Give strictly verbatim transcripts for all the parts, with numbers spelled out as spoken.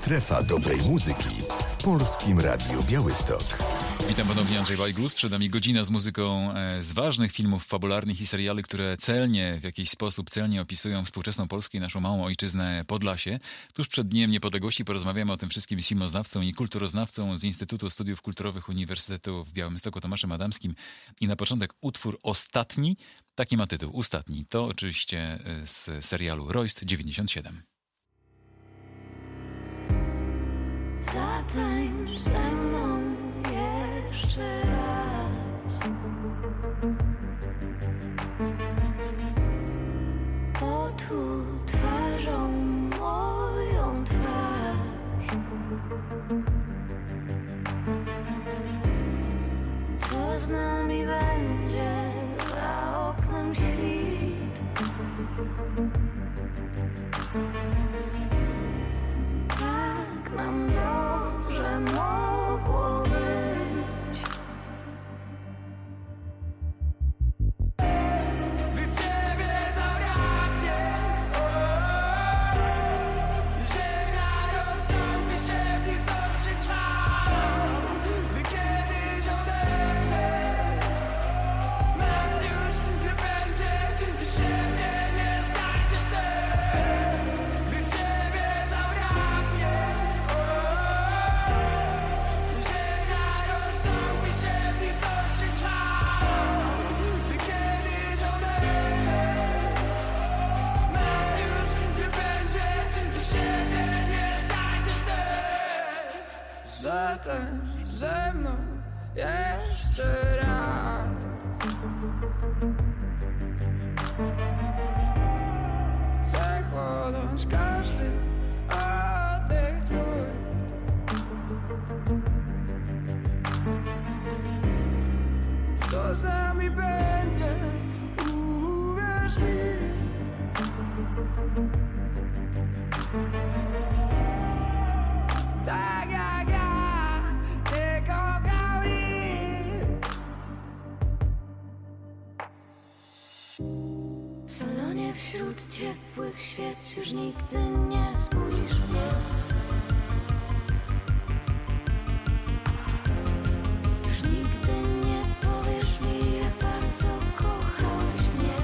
Strefa dobrej muzyki w Polskim Radiu Białystok. Witam ponownie, Andrzej Wajgus. Przed nami godzina z muzyką z ważnych filmów fabularnych i seriali, które celnie, w jakiś sposób celnie opisują współczesną Polskę i naszą małą ojczyznę Podlasie. Tuż przed Dniem Niepodległości porozmawiamy o tym wszystkim z filmoznawcą i kulturoznawcą z Instytutu Studiów Kulturowych Uniwersytetu w Białymstoku, Tomaszem Adamskim. I na początek utwór Ostatni. Taki ma tytuł, Ostatni. To oczywiście z serialu Royst dziewięćdziesiąt siedem. Zatańcz ze mną jeszcze raz. Otul twarzą moją twarz. Co z nami będzie za oknem świt? Tak nam dobrze mogło być. Gdy ciebie zabraknie, ziemia rozstąpi się, w nicości trwa. Gdy kiedyś odejdę, nas już nie będzie i siebie nie znajdziesz też. Gdy ciebie zabraknie, ziemia rozstąpi się, w nicości trwa. Gdy kiedyś odejdę, nas już nie będzie i siebie nie znajdziesz też. Zatańcz ze mną jeszcze raz. Chcę chłonąć każdy oddech twój. Co z nami będzie, uwierz mi. Tak jak ja nie kochał nikt. W salonie wśród ciepłych świec już nigdy nie zbudzisz mnie. Już nigdy nie powiesz mi, jak bardzo kochałeś mnie.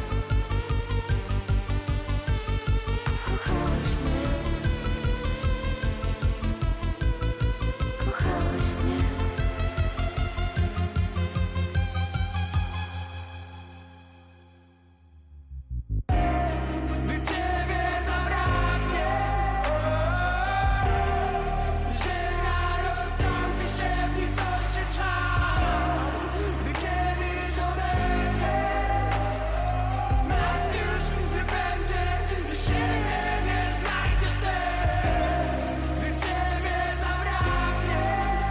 Kochałeś mnie. Kochałeś mnie. Gdy ciebie zabraknie, ziemia rozstąpi się, w nicości trwa. Gdy kiedyś odejdę, nas już nie będzie i siebie nie znajdziesz też. Gdy ciebie zabraknie,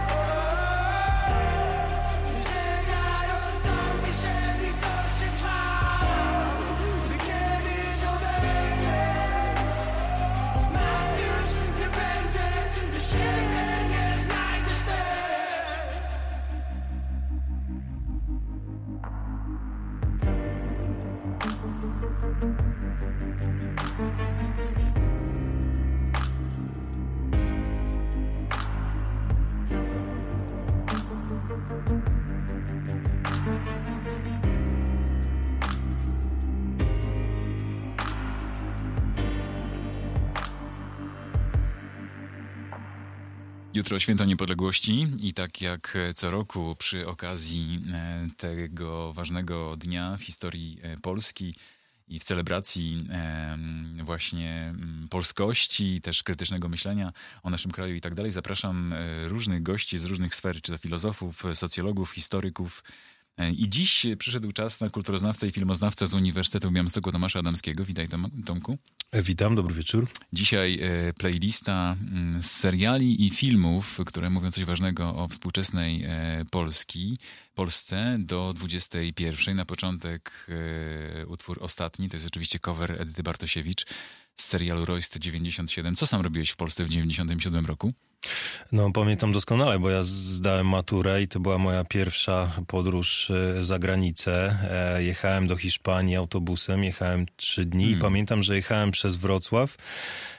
ziemia rozstąpi się, w nicości trwa. Gdy kiedyś odejdę, nas już nie będzie i siebie nie znajdziesz też. Jutro Święto Niepodległości i tak jak co roku przy okazji e, tego ważnego dnia w historii e, Polski i w celebracji e, właśnie m, polskości, też krytycznego myślenia o naszym kraju i tak dalej, zapraszam e, różnych gości z różnych sfer, czy to filozofów, socjologów, historyków. E, I dziś przyszedł czas na kulturoznawcę i filmoznawcę z Uniwersytetu w Białymstoku Tomasza Adamskiego. Witaj, Tom, Tomku. Witam, dobry wieczór. Dzisiaj e, playlista m, z seriali i filmów, które mówią coś ważnego o współczesnej e, Polski, Polsce do dwudziestej pierwszej. Na początek e, utwór Ostatni, to jest oczywiście cover Edyty Bartosiewicz z serialu Royst dziewięćdziesiąt siedem. Co sam robiłeś w Polsce w dziewięćdziesiątym siódmym roku? No pamiętam doskonale, bo ja zdałem maturę i to była moja pierwsza podróż za granicę. Jechałem do Hiszpanii autobusem, jechałem trzy dni hmm. i pamiętam, że jechałem przez Wrocław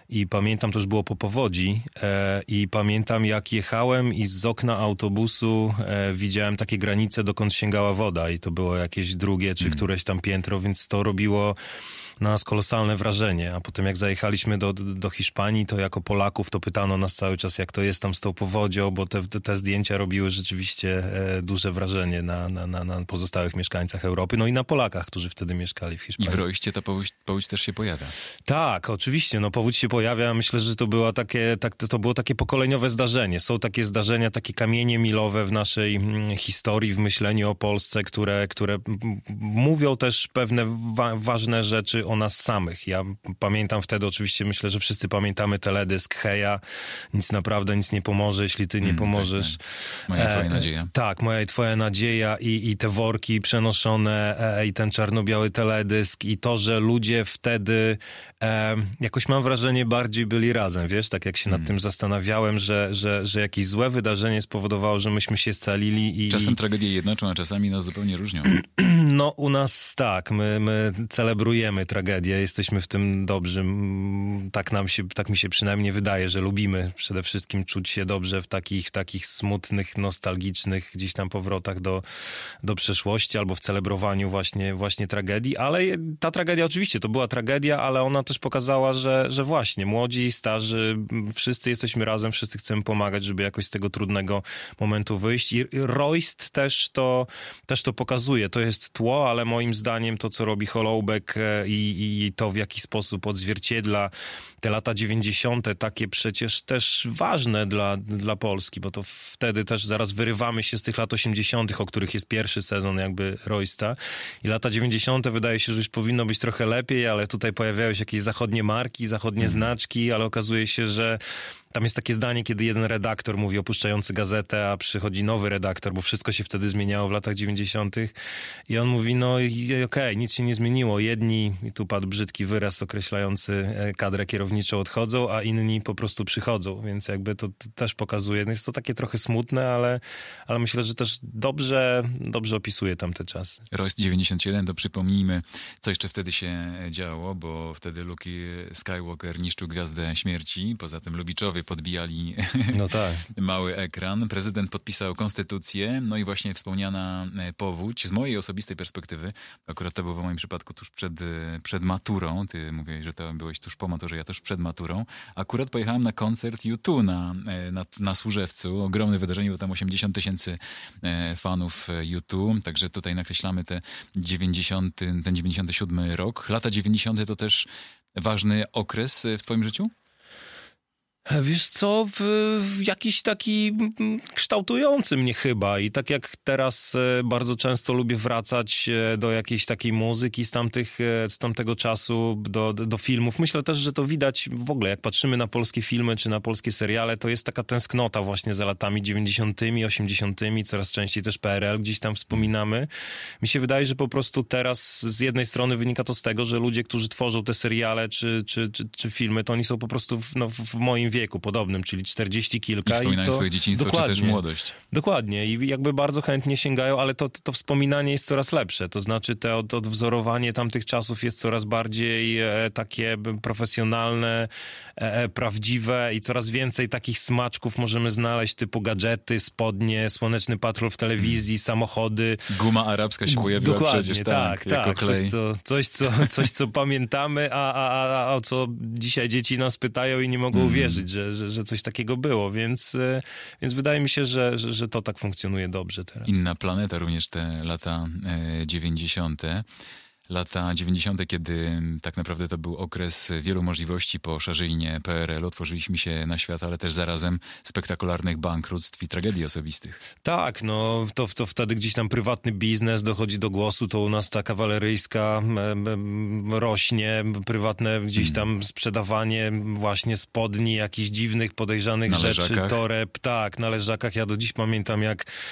i pamiętam, to już było po powodzi e, i pamiętam, jak jechałem i z okna autobusu e, widziałem takie granice, dokąd sięgała woda i to było jakieś drugie czy mm. któreś tam piętro, więc to robiło na nas kolosalne wrażenie, a potem jak zajechaliśmy do, do Hiszpanii, to jako Polaków to pytano nas cały czas, jak to jest tam z tą powodzią, bo te, te zdjęcia robiły rzeczywiście e, duże wrażenie na, na, na, na pozostałych mieszkańcach Europy, no i na Polakach, którzy wtedy mieszkali w Hiszpanii. I w Rojście ta powódź, powódź też się pojawia. Tak, oczywiście, no powódź się pojawia, myślę, że to było takie, tak, to było takie pokoleniowe zdarzenie. Są takie zdarzenia, takie kamienie milowe w naszej mm, historii, w myśleniu o Polsce, które, które m- mówią też pewne wa- ważne rzeczy o nas samych. Ja pamiętam wtedy, oczywiście myślę, że wszyscy pamiętamy teledysk Heja, nic naprawdę, nic nie pomoże, jeśli ty nie mm, pomożesz. Tak, tak. Moja i twoja nadzieja. E, tak, moja i twoja nadzieja i, i te worki przenoszone e, i ten czarno-biały teledysk i to, że ludzie wtedy e, jakoś mam wrażenie bardziej byli razem, wiesz, tak jak się mm. nad tym zastanawiałem, że, że, że jakieś złe wydarzenie spowodowało, że myśmy się scalili i... Czasem tragedie jednoczą, a czasami nas zupełnie różnią. No u nas tak, my, my celebrujemy tragedię, jesteśmy w tym dobrzy, tak nam się, tak mi się przynajmniej wydaje, że lubimy przede wszystkim czuć się dobrze w takich, w takich smutnych, nostalgicznych gdzieś tam powrotach do, do przeszłości albo w celebrowaniu właśnie, właśnie tragedii, ale ta tragedia oczywiście to była tragedia, ale ona też pokazała, że, że właśnie młodzi, starzy, wszyscy jesteśmy razem, wszyscy chcemy pomagać, żeby jakoś z tego trudnego momentu wyjść i Royst też to, też to pokazuje, to jest tło, ale moim zdaniem to, co robi Holoubek i, i to, w jaki sposób odzwierciedla te lata dziewięćdziesiąte, takie przecież też ważne dla, dla Polski, bo to wtedy też zaraz wyrywamy się z tych lat osiemdziesiątych, o których jest pierwszy sezon jakby Roysta i lata dziewięćdziesiąte wydaje się, że już powinno być trochę lepiej, ale tutaj pojawiają się jakieś zachodnie marki, zachodnie mm. znaczki, ale okazuje się, że tam jest takie zdanie, kiedy jeden redaktor mówi opuszczający gazetę, a przychodzi nowy redaktor, bo wszystko się wtedy zmieniało w latach dziewięćdziesiątych i on mówi, no okej, okay, nic się nie zmieniło. Jedni, i tu padł brzydki wyraz określający kadrę kierowniczą, odchodzą, a inni po prostu przychodzą, więc jakby to, to też pokazuje. No jest to takie trochę smutne, ale, ale myślę, że też dobrze, dobrze opisuje tamte czasy. Royst dziewięćdziesiąt siedem, to przypomnijmy, co jeszcze wtedy się działo, bo wtedy Luke Skywalker niszczył Gwiazdę Śmierci, poza tym Lubiczowie podbijali no tak. mały ekran. Prezydent podpisał konstytucję, no i właśnie wspomniana powódź. Z mojej osobistej perspektywy, akurat to było w moim przypadku tuż przed, przed maturą, ty mówiłeś, że to byłeś tuż po maturze, ja też przed maturą. Akurat pojechałem na koncert U two na, na, na Służewcu. Ogromne wydarzenie, bo tam osiemdziesiąt tysięcy fanów U two, także tutaj nakreślamy te dziewięćdziesiąty, ten dziewięćdziesiąty siódmy rok. Lata dziewięćdziesiąte to też ważny okres w twoim życiu? Wiesz co, w, w jakiś taki kształtujący mnie chyba i tak jak teraz bardzo często lubię wracać do jakiejś takiej muzyki z, tamtych, z tamtego czasu, do, do filmów. Myślę też, że to widać w ogóle, jak patrzymy na polskie filmy czy na polskie seriale, to jest taka tęsknota właśnie za latami dziewięćdziesiątymi, osiemdziesiątymi, coraz częściej też P R L gdzieś tam wspominamy. Mi się wydaje, że po prostu teraz z jednej strony wynika to z tego, że ludzie, którzy tworzą te seriale czy, czy, czy, czy filmy, to oni są po prostu w, no, w moim wieku wieku podobnym, czyli czterdzieści kilka. I wspominają i to, swoje dzieciństwo, dokładnie, czy też młodość. Dokładnie i jakby bardzo chętnie sięgają, ale to, to wspominanie jest coraz lepsze, to znaczy to od, odwzorowanie tamtych czasów jest coraz bardziej e, takie profesjonalne, e, prawdziwe i coraz więcej takich smaczków możemy znaleźć, typu gadżety, spodnie, Słoneczny Patrol w telewizji, hmm. samochody. Guma arabska się pojawiła dokładnie, przecież, tak, tak, jako tak, klej. Coś, co, coś, co, coś, co pamiętamy, a, a, a, a o co dzisiaj dzieci nas pytają i nie mogą mm. uwierzyć, że, że, że coś takiego było, więc, więc wydaje mi się, że, że, że to tak funkcjonuje dobrze teraz. Inna planeta, również te lata e, dziewięćdziesiąte. Lata dziewięćdziesiąte, kiedy tak naprawdę to był okres wielu możliwości po szarzyjnie P R L. Otworzyliśmy się na świat, ale też zarazem spektakularnych bankructw i tragedii osobistych. Tak, no to, to wtedy gdzieś tam prywatny biznes dochodzi do głosu, to u nas ta kawaleryjska rośnie, prywatne gdzieś tam sprzedawanie właśnie spodni, jakichś dziwnych, podejrzanych na rzeczy, leżakach. toreb, tak, na leżakach. Ja do dziś pamiętam, jak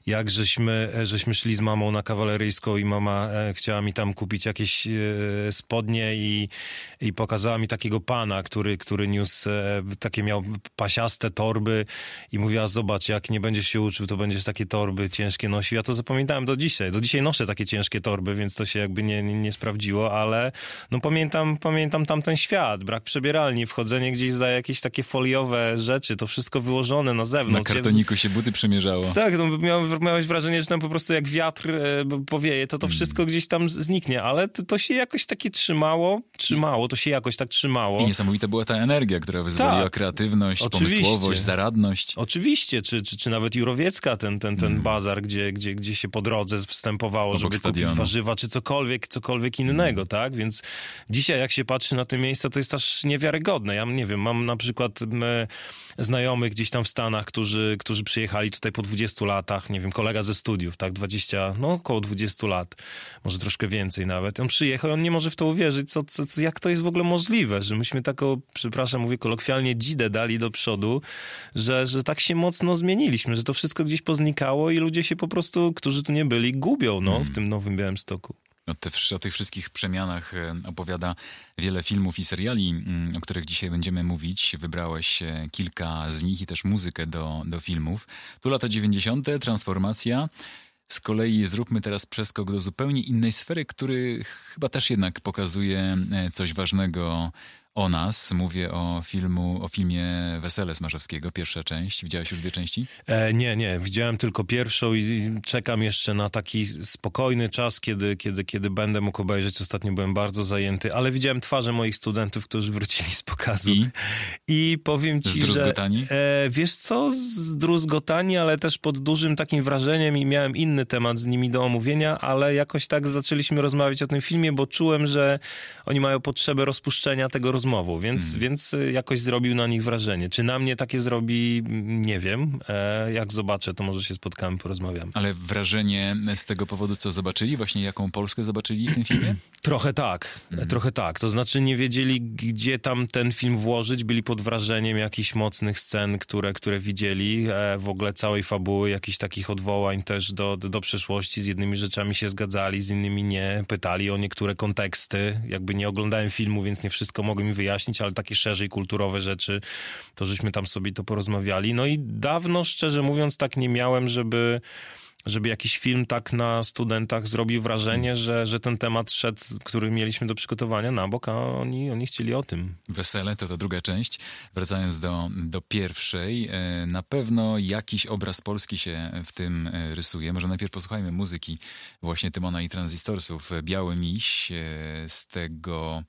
jak żeśmy, żeśmy szli z mamą na Kawaleryjską i mama e, chciała mi tam kupić jakieś e, spodnie i, i pokazała mi takiego pana, który, który niósł e, takie, miał pasiaste torby i mówiła, zobacz, jak nie będziesz się uczył, to będziesz takie torby ciężkie nosił. Ja to zapamiętałem do dzisiaj. Do dzisiaj noszę takie ciężkie torby, więc to się jakby nie, nie, nie sprawdziło, ale no pamiętam, pamiętam tamten świat, brak przebieralni, wchodzenie gdzieś za jakieś takie foliowe rzeczy, to wszystko wyłożone na zewnątrz. Na kartoniku się buty przymierzało. Tak, no, miał, miałeś wrażenie, że tam po prostu jak wiatr e, powieje, to to wszystko gdzieś tam zniknie, ale to, to się jakoś takie trzymało, trzymało, to się jakoś tak trzymało. I niesamowita była ta energia, która wyzwoliła tak, kreatywność, oczywiście. pomysłowość, zaradność. Oczywiście, czy, czy, czy nawet Jurowiecka, ten, ten, ten mm. bazar, gdzie, gdzie, gdzie się po drodze wstępowało, obok żeby stadionu kupić warzywa, czy cokolwiek, cokolwiek innego, mm. tak? Więc dzisiaj jak się patrzy na te miejsca, to jest aż niewiarygodne. Ja nie wiem, mam na przykład me, znajomych gdzieś tam w Stanach, którzy, którzy przyjechali tutaj po dwudziestu latach, nie wiem, kolega ze studiów, tak, dwadzieścia, no około dwudziestu lat, może troszkę więcej nawet. On przyjechał i on nie może w to uwierzyć, co, co, co, jak to jest w ogóle możliwe, że myśmy taką, przepraszam, mówię kolokwialnie, dzidę dali do przodu, że, że tak się mocno zmieniliśmy, że to wszystko gdzieś poznikało i ludzie się po prostu, którzy tu nie byli, gubią, no, w tym Nowym Białymstoku. O, te, o tych wszystkich przemianach opowiada wiele filmów i seriali, o których dzisiaj będziemy mówić. Wybrałeś kilka z nich i też muzykę do, do filmów. Tu lata dziewięćdziesiąte, transformacja. Z kolei zróbmy teraz przeskok do zupełnie innej sfery, który chyba też jednak pokazuje coś ważnego o nas. Mówię o filmu, o filmie Wesele Smarzowskiego, pierwsza część. Widziałeś już dwie części? E, nie, nie. Widziałem tylko pierwszą i czekam jeszcze na taki spokojny czas, kiedy, kiedy, kiedy będę mógł obejrzeć. Ostatnio byłem bardzo zajęty, ale widziałem twarze moich studentów, którzy wrócili z pokazu. I, I powiem ci, zdruzgotani? że e, wiesz co, zdruzgotani, ale też pod dużym takim wrażeniem i miałem inny temat z nimi do omówienia, ale jakoś tak zaczęliśmy rozmawiać o tym filmie, bo czułem, że oni mają potrzebę rozpuszczenia tego rozmową, więc, hmm. więc jakoś zrobił na nich wrażenie. Czy na mnie takie zrobi, nie wiem. E, jak zobaczę, to może się spotkamy, porozmawiamy. Ale wrażenie z tego powodu, co zobaczyli? Właśnie jaką Polskę zobaczyli w tym filmie? Trochę tak, hmm. trochę tak. To znaczy nie wiedzieli, gdzie tam ten film włożyć, byli pod wrażeniem jakichś mocnych scen, które, które widzieli, e, w ogóle całej fabuły, jakichś takich odwołań też do, do, do przeszłości. Z jednymi rzeczami się zgadzali, z innymi nie. Pytali o niektóre konteksty. Jakby nie oglądałem filmu, więc nie wszystko mogłem mi wyjaśnić, ale takie szerzej kulturowe rzeczy, to żeśmy tam sobie to porozmawiali. No i dawno, szczerze mówiąc, tak nie miałem, żeby, żeby jakiś film tak na studentach zrobił wrażenie, że, że ten temat szedł, który mieliśmy do przygotowania, na bok, a oni, oni chcieli o tym. Wesele to ta druga część. Wracając do, do pierwszej, na pewno jakiś obraz Polski się w tym rysuje. Może najpierw posłuchajmy muzyki właśnie Tymona i Tranzystorsów. Biały miś z tego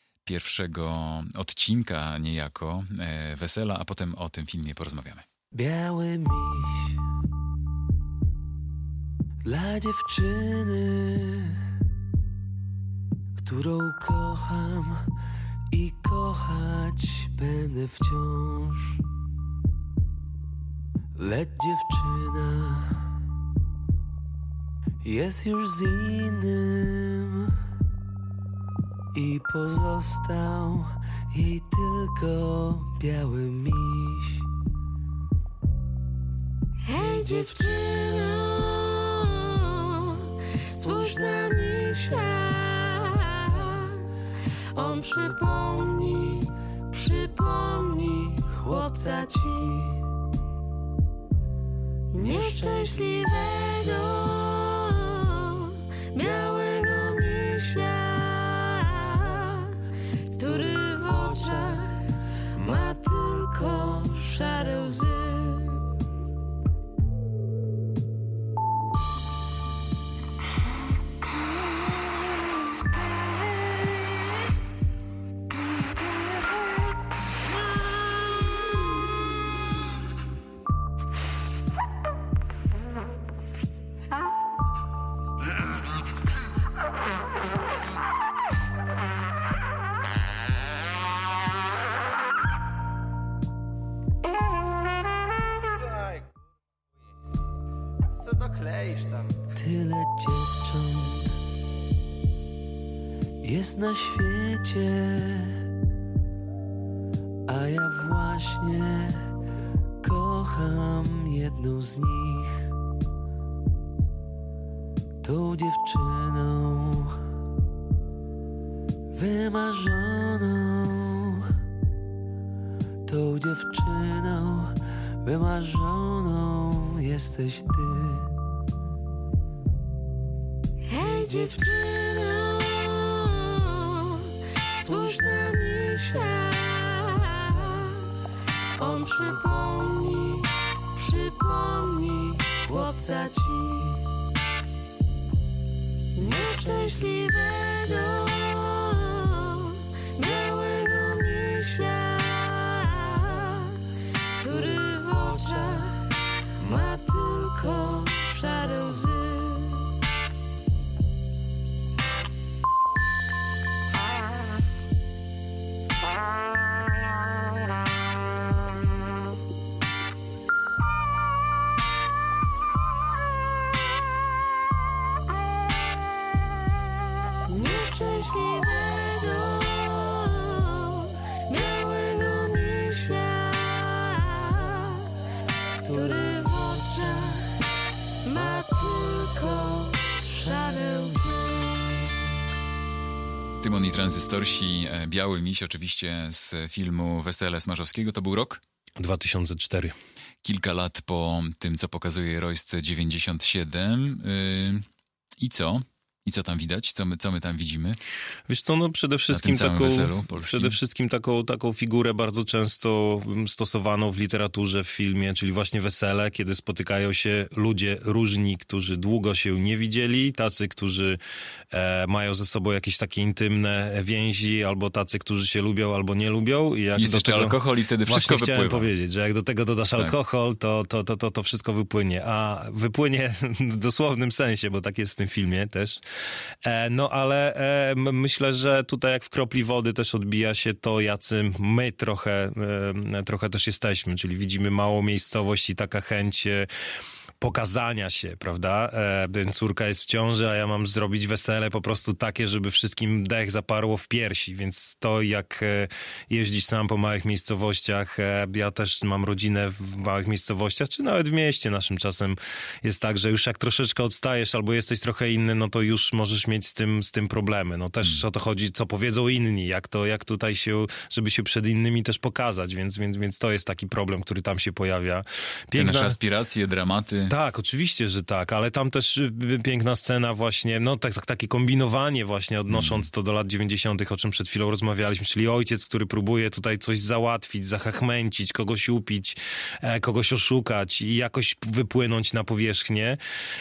pierwszego odcinka niejako e, Wesela, a potem o tym filmie porozmawiamy. Biały miś dla dziewczyny, którą kocham i kochać będę wciąż. Lecz dziewczyna jest już z innym i pozostał jej tylko biały miś. Hej dziewczyno, spójrz na misia. On przypomni, przypomni chłopca ci nieszczęśliwego białego misia, który w oczach ma tylko szare łzy. Tyle dziewcząt jest na świecie, a ja właśnie kocham jedną z nich. tą dziewczyną wymarzoną, tą dziewczyną wymarzoną jesteś ty. Hej dziewczyno, spójrz na misia. On przypomni, przypomni chłopca ci nieszczęśliwego, białego misia, który w oczach ma tylko szare łzy. Nieszczęśliwego, białego misia, który w oczach ma tylko szare łzy. Tymon i Tranzystorsi, e, Biały Miś, oczywiście z filmu Wesele Smarzowskiego. To był rok? dwa tysiące cztery. Kilka lat po tym, co pokazuje Royst dziewięćdziesiąt siedem. Yy, I co? I co tam widać? Co my, co my tam widzimy? Wiesz co, no przede wszystkim całym taką, weselu polskim? przede wszystkim taką, taką figurę bardzo często stosowaną w literaturze, w filmie, czyli właśnie wesele, kiedy spotykają się ludzie różni, którzy długo się nie widzieli, tacy, którzy e, mają ze sobą jakieś takie intymne więzi, albo tacy, którzy się lubią, albo nie lubią. I jak Jest do jeszcze tego, alkohol i wtedy wszystko właśnie chciałem wypływa. powiedzieć, że jak do tego dodasz Tak. alkohol, to, to, to, to, to wszystko wypłynie. A wypłynie w dosłownym sensie, bo tak jest w tym filmie też. E, no ale e, m- myślę, że tutaj jak w kropli wody też odbija się to, jacy my trochę, e, trochę też jesteśmy, czyli widzimy małą miejscowość i taka chęć e, pokazania się, prawda? E, córka jest w ciąży, a ja mam zrobić wesele po prostu takie, żeby wszystkim dech zaparło w piersi, więc to jak e, jeździć sam po małych miejscowościach, e, ja też mam rodzinę w małych miejscowościach, czy nawet w mieście naszym czasem jest tak, że już jak troszeczkę odstajesz albo jesteś trochę inny, no to już możesz mieć z tym, z tym problemy. No też hmm. o to chodzi, co powiedzą inni, jak to, jak tutaj się, żeby się przed innymi też pokazać, więc, więc, więc to jest taki problem, który tam się pojawia. Te nasze aspiracje, dramaty. Tak, oczywiście, że tak, ale tam też y, piękna scena właśnie, no tak, tak, takie kombinowanie właśnie odnosząc to do lat dziewięćdziesiątych, o czym przed chwilą rozmawialiśmy, czyli ojciec, który próbuje tutaj coś załatwić, zachachmęcić, kogoś upić, e, kogoś oszukać i jakoś wypłynąć na powierzchnię.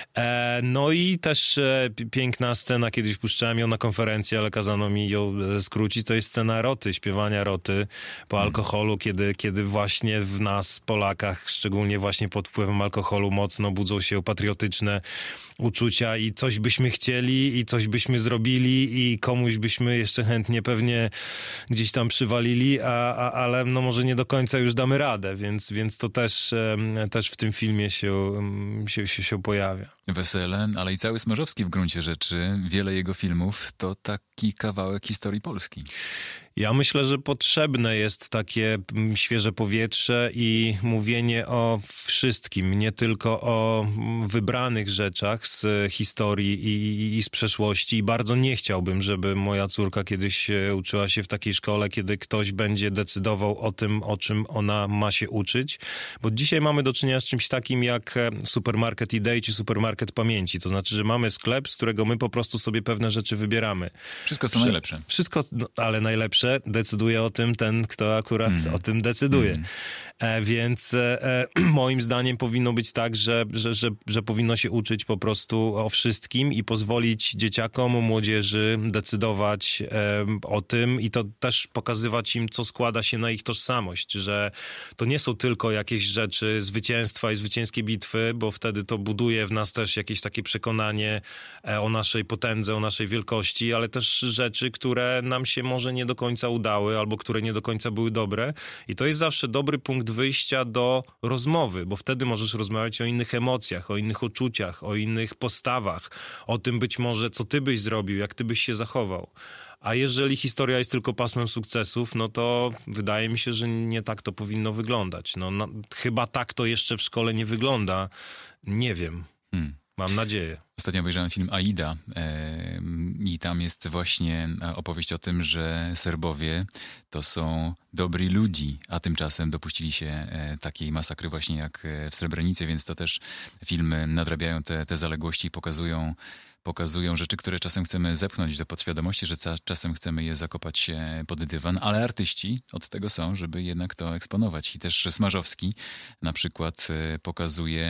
E, no i też e, piękna scena, kiedyś puszczałem ją na konferencję, ale kazano mi ją e, skrócić, to jest scena Roty, śpiewania Roty po alkoholu, kiedy, kiedy właśnie w nas, Polakach, szczególnie właśnie pod wpływem alkoholu mocno budzą się patriotyczne uczucia i coś byśmy chcieli i coś byśmy zrobili i komuś byśmy jeszcze chętnie pewnie gdzieś tam przywalili, a, a, ale no może nie do końca już damy radę, więc, więc to też, też w tym filmie się, się, się, się pojawia. Wesele, ale i cały Smarzowski w gruncie rzeczy, wiele jego filmów to taki kawałek historii Polski. Ja myślę, że potrzebne jest takie mm, świeże powietrze i mówienie o wszystkim, nie tylko o mm, wybranych rzeczach z historii i, i z przeszłości. I bardzo nie chciałbym, żeby moja córka kiedyś e, uczyła się w takiej szkole, kiedy ktoś będzie decydował o tym, o czym ona ma się uczyć. Bo dzisiaj mamy do czynienia z czymś takim jak e, supermarket idei czy supermarket pamięci. To znaczy, że mamy sklep, z którego my po prostu sobie pewne rzeczy wybieramy. Wszystko co Prze- najlepsze. Wszystko, no, ale najlepsze decyduje o tym ten, kto akurat mm. o tym decyduje. Mm. E, więc e, moim zdaniem powinno być tak, że, że, że, że powinno się uczyć po prostu o wszystkim i pozwolić dzieciakom, młodzieży decydować e, o tym i to też pokazywać im, co składa się na ich tożsamość, że to nie są tylko jakieś rzeczy zwycięstwa i zwycięskie bitwy, bo wtedy to buduje w nas też jakieś takie przekonanie e, o naszej potędze, o naszej wielkości, ale też rzeczy, które nam się może nie do końca udały albo które nie do końca były dobre i to jest zawsze dobry punkt wyjścia do rozmowy, bo wtedy możesz rozmawiać o innych emocjach, o innych uczuciach, o innych postawach, o tym być może, co ty byś zrobił, jak ty byś się zachował. A jeżeli historia jest tylko pasmem sukcesów, no to wydaje mi się, że nie tak to powinno wyglądać. No, no chyba tak to jeszcze w szkole nie wygląda. Nie wiem. Hmm. Mam nadzieję. Ostatnio obejrzałem film Aida e, i tam jest właśnie opowieść o tym, że Serbowie to są dobri ludzi, a tymczasem dopuścili się e, takiej masakry właśnie jak w Srebrenicy, więc to też filmy nadrabiają te, te zaległości i pokazują pokazują rzeczy, które czasem chcemy zepchnąć do podświadomości, że ca- czasem chcemy je zakopać pod dywan, ale artyści od tego są, żeby jednak to eksponować. I też Smarzowski na przykład e, pokazuje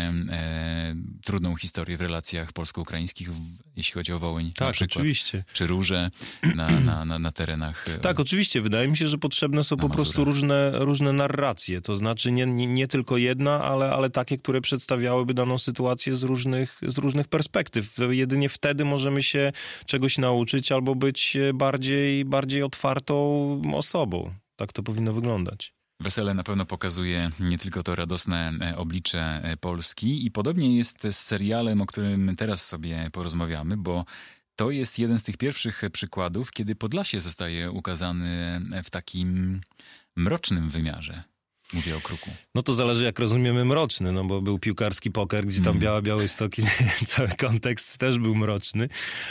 e, trudną historię w relacjach polsko-ukraińskich, w, jeśli chodzi o Wołyń na Tak, przykład. oczywiście. Czy róże na, na, na, na terenach. e, Tak, oczywiście. Wydaje mi się, że potrzebne są Na po Mazurach. prostu różne, różne narracje. To znaczy nie, nie, nie tylko jedna, ale, ale takie, które przedstawiałyby daną sytuację z różnych, z różnych perspektyw. Jedynie wtedy możemy się czegoś nauczyć albo być bardziej, bardziej otwartą osobą. Tak to powinno wyglądać. Wesele na pewno pokazuje nie tylko to radosne e, oblicze e, Polski i podobnie jest z serialem, o którym teraz sobie porozmawiamy, bo to jest jeden z tych pierwszych przykładów, kiedy Podlasie zostaje ukazany w takim mrocznym wymiarze. Mówię o Kruku. No to zależy, jak rozumiemy mroczny, no bo był piłkarski poker, gdzie tam Mm. Biała Białystok i cały kontekst też był mroczny,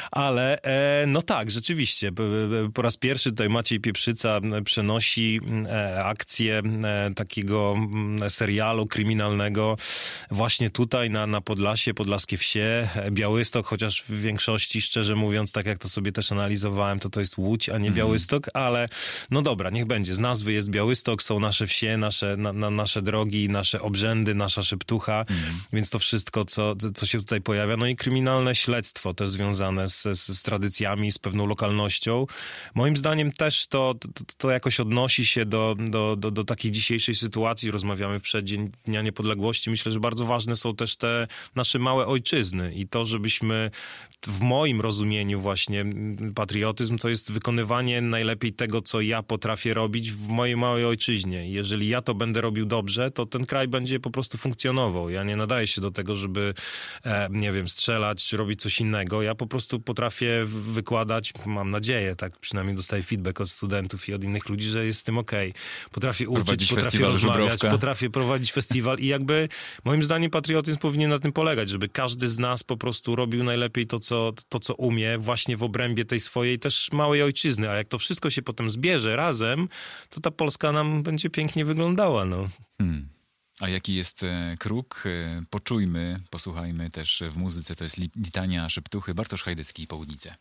ale e, no tak, rzeczywiście, po, po raz pierwszy tutaj Maciej Pieprzyca przenosi e, akcję e, takiego m, serialu kryminalnego właśnie tutaj na, na Podlasie, podlaskie wsie, e, Białystok, chociaż w większości, szczerze mówiąc, tak jak to sobie też analizowałem, to to jest Łódź, a nie Mm. Białystok, ale no dobra, niech będzie, z nazwy jest Białystok, są nasze wsie, nasze Na, na nasze drogi, nasze obrzędy, nasza szeptucha, Mm. więc to wszystko, co, co się tutaj pojawia. No i kryminalne śledztwo też związane z, z, z tradycjami, z pewną lokalnością. Moim zdaniem też to, to, to jakoś odnosi się do, do, do, do takiej dzisiejszej sytuacji. Rozmawiamy w przeddzień Dnia Niepodległości. Myślę, że bardzo ważne są też te nasze małe ojczyzny i to, żebyśmy w moim rozumieniu właśnie patriotyzm to jest wykonywanie najlepiej tego, co ja potrafię robić w mojej małej ojczyźnie. Jeżeli ja to będę robił dobrze, to ten kraj będzie po prostu funkcjonował. Ja nie nadaję się do tego, żeby, e, nie wiem, strzelać, robić coś innego. Ja po prostu potrafię wykładać, mam nadzieję, tak przynajmniej dostaję feedback od studentów i od innych ludzi, że jest z tym okej. Okay. Potrafię uczyć, Prowadzić potrafię festiwal rozmawiać, Żubrowka. potrafię prowadzić festiwal i jakby moim zdaniem patriotyzm powinien na tym polegać, żeby każdy z nas po prostu robił najlepiej to, co, to, co umie, właśnie w obrębie tej swojej też małej ojczyzny. A jak to wszystko się potem zbierze razem, to ta Polska nam będzie pięknie wyglądała, no. Hmm. A jaki jest e, Kruk? E, poczujmy, posłuchajmy też w muzyce. To jest li- litania szeptuchy, Bartosz Hajdecki, Południce.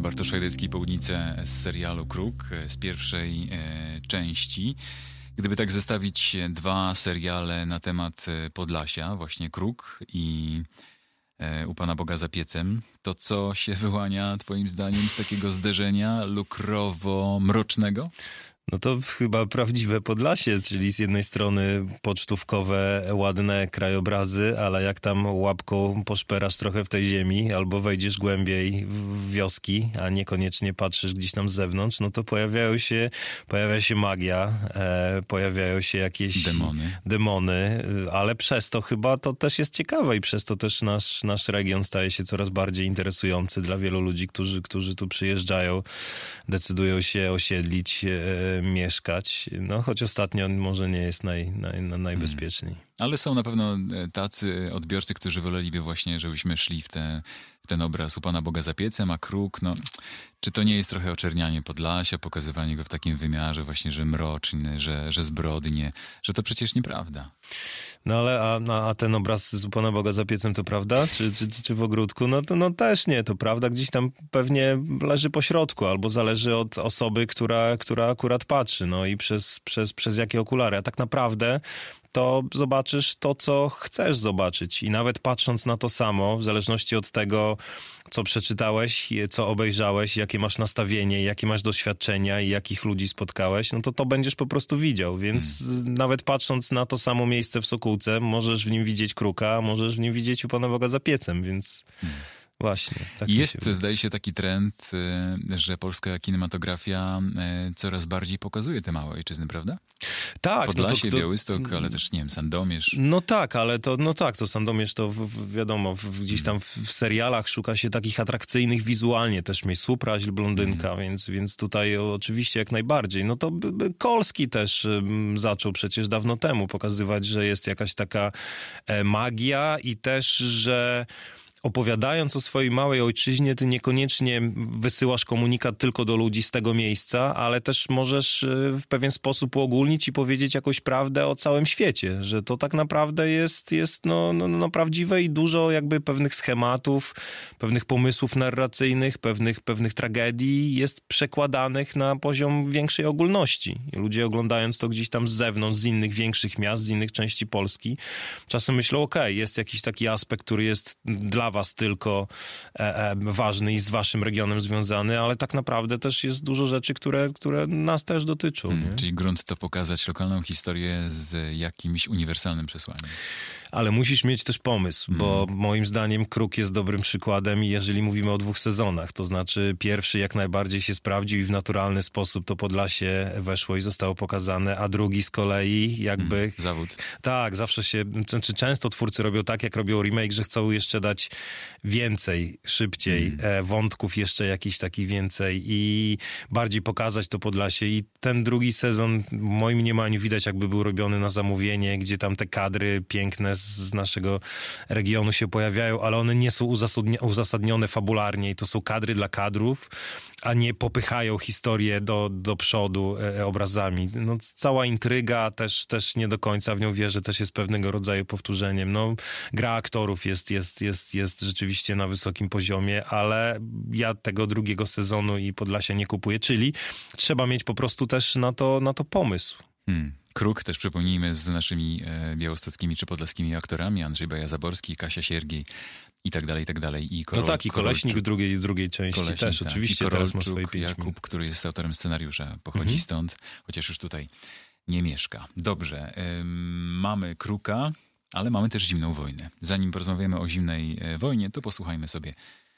Bartosz Hajdecki, Południce z serialu Kruk, z pierwszej e, części. Gdyby tak zestawić dwa seriale na temat Podlasia, właśnie Kruk i e, U Pana Boga za piecem, to co się wyłania twoim zdaniem z takiego zderzenia lukrowo-mrocznego? No to chyba prawdziwe Podlasie, czyli z jednej strony pocztówkowe, ładne krajobrazy, ale jak tam łapką poszperasz trochę w tej ziemi albo wejdziesz głębiej w wioski, a niekoniecznie patrzysz gdzieś tam z zewnątrz, no to pojawiają się, pojawia się magia, e, pojawiają się jakieś demony. demony, ale przez to chyba to też jest ciekawe i przez to też nasz, nasz region staje się coraz bardziej interesujący dla wielu ludzi, którzy, którzy tu przyjeżdżają, decydują się osiedlić, e, mieszkać, no choć ostatnio może nie jest naj, naj, najbezpieczniej. Hmm. Ale są na pewno tacy odbiorcy, którzy woleliby właśnie, żebyśmy szli w, te, w ten obraz U Pana Boga za piecem, a Kruk, no czy to nie jest trochę oczernianie Podlasia, pokazywanie go w takim wymiarze właśnie, że mroczny, że, że zbrodnie, że to przecież nieprawda. No ale a, a ten obraz z U Pana Boga za piecem to prawda? Czy, czy, czy w ogródku? No to no też nie, to prawda gdzieś tam pewnie leży po środku, albo zależy od osoby, która, która akurat patrzy, no i przez, przez, przez jakie okulary. A tak naprawdę to zobaczysz to, co chcesz zobaczyć. I nawet patrząc na to samo, w zależności od tego, co przeczytałeś, co obejrzałeś, jakie masz nastawienie, jakie masz doświadczenia i jakich ludzi spotkałeś, no to to będziesz po prostu widział. Więc hmm. nawet patrząc na to samo miejsce w Sokółce, możesz w nim widzieć Kruka, możesz w nim widzieć U Pana Boga za piecem, więc... Hmm. Właśnie. Tak jest, się zdaje się, taki trend, że polska kinematografia coraz bardziej pokazuje te małe ojczyzny, prawda? Tak. Podlasie, no to, to, Białystok, ale też, nie wiem, Sandomierz. No tak, ale to, no tak, to Sandomierz to w, w, wiadomo, w, gdzieś tam w, w serialach szuka się takich atrakcyjnych wizualnie, też Miej Supraźl, Blondynka, mm. więc, więc tutaj oczywiście jak najbardziej. No to b, b, Kolski też m, zaczął przecież dawno temu pokazywać, że jest jakaś taka e, magia i też, że opowiadając o swojej małej ojczyźnie, ty niekoniecznie wysyłasz komunikat tylko do ludzi z tego miejsca, ale też możesz w pewien sposób uogólnić i powiedzieć jakąś prawdę o całym świecie, że to tak naprawdę jest, jest no, no, no prawdziwe i dużo jakby pewnych schematów, pewnych pomysłów narracyjnych, pewnych, pewnych tragedii jest przekładanych na poziom większej ogólności. I ludzie oglądając to gdzieś tam z zewnątrz, z innych większych miast, z innych części Polski, czasem myślą, okej, okay, jest jakiś taki aspekt, który jest dla was tylko e, e, ważny i z waszym regionem związany, ale tak naprawdę też jest dużo rzeczy, które, które nas też dotyczą. Hmm, czyli grunt to pokazać lokalną historię z jakimś uniwersalnym przesłaniem. Ale musisz mieć też pomysł, mm. bo moim zdaniem Kruk jest dobrym przykładem i jeżeli mówimy o dwóch sezonach, to znaczy pierwszy jak najbardziej się sprawdził i w naturalny sposób to Podlasie weszło i zostało pokazane, a drugi z kolei jakby... Mm. Zawód. Tak, zawsze się... Czy często twórcy robią tak, jak robią remake, że chcą jeszcze dać więcej, szybciej, mm. e, wątków jeszcze jakiś taki więcej i bardziej pokazać to Podlasie i ten drugi sezon w moim mniemaniu widać jakby był robiony na zamówienie, gdzie tam te kadry piękne z naszego regionu się pojawiają, ale one nie są uzasadnione fabularnie i to są kadry dla kadrów, a nie popychają historię do, do przodu e, obrazami. No, cała intryga też, też nie do końca w nią wierzę, też jest pewnego rodzaju powtórzeniem. No, gra aktorów jest, jest, jest, jest rzeczywiście na wysokim poziomie, ale ja tego drugiego sezonu i Podlasia nie kupuję, czyli trzeba mieć po prostu też na to, na to pomysł. Hmm. Kruk też przypomnijmy z naszymi e, białostockimi czy podlaskimi aktorami, Andrzej Baja-Zaborski, Kasia Siergiej i tak dalej, i tak dalej. I Korol, no tak, i Koleśnik w drugiej, drugiej części Koleśnik, też, tak. oczywiście teraz ma swoje pięć Jakub, minut. który jest autorem scenariusza, pochodzi mhm. stąd, chociaż już tutaj nie mieszka. Dobrze, ym, mamy Kruka, ale mamy też Zimną Wojnę. Zanim porozmawiamy o Zimnej e, Wojnie, to posłuchajmy sobie